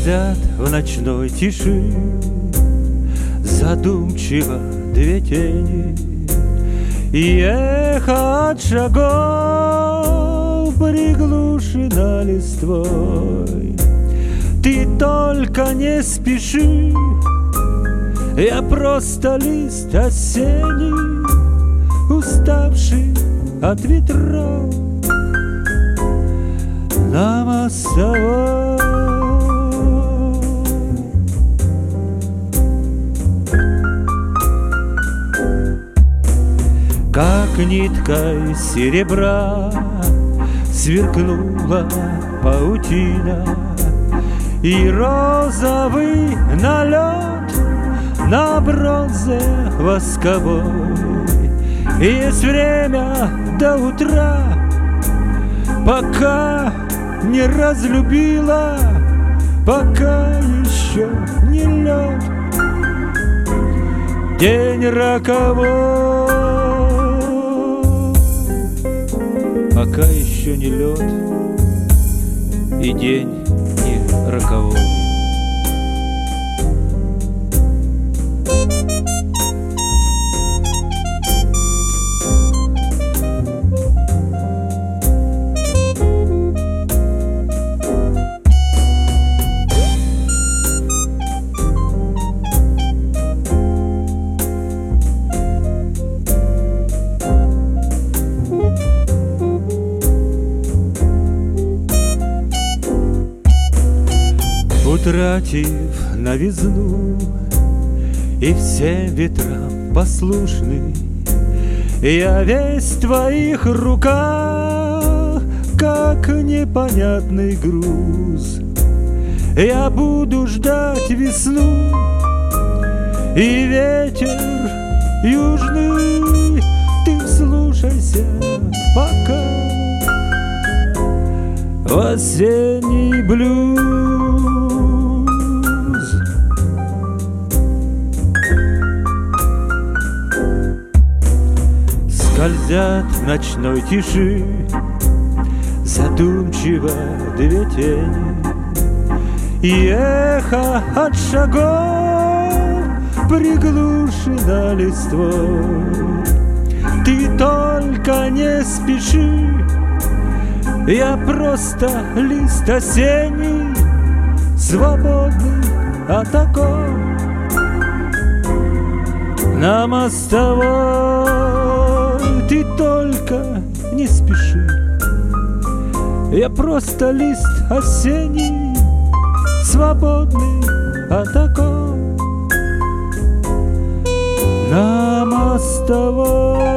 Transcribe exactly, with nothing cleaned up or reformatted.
Скользят в ночной тиши задумчиво две тени, и эхо от шагов приглушено листвой. Ты только не спеши, я просто лист осенний, уставший от ветров на мостовой. Как ниткой серебра сверкнула паутина, и розовый налет на бронзе восковой. И есть время до утра, пока не разлюбила, пока еще не лед. День роковой, пока еще не лед, и день не роковой. Утратив новизну и всем ветрам послушный, я весь в твоих руках, как непонятный груз. Я буду ждать весну и ветер южный. Ты вслушайся пока в осенний блюз. Скользят в ночной тиши задумчиво две тени, и эхо от шагов приглушено листвой. Ты только не спеши, я просто лист осенний, свободный от оков на мостовой. Ты только не спеши, я просто лист осенний, свободный от оков на мостовой.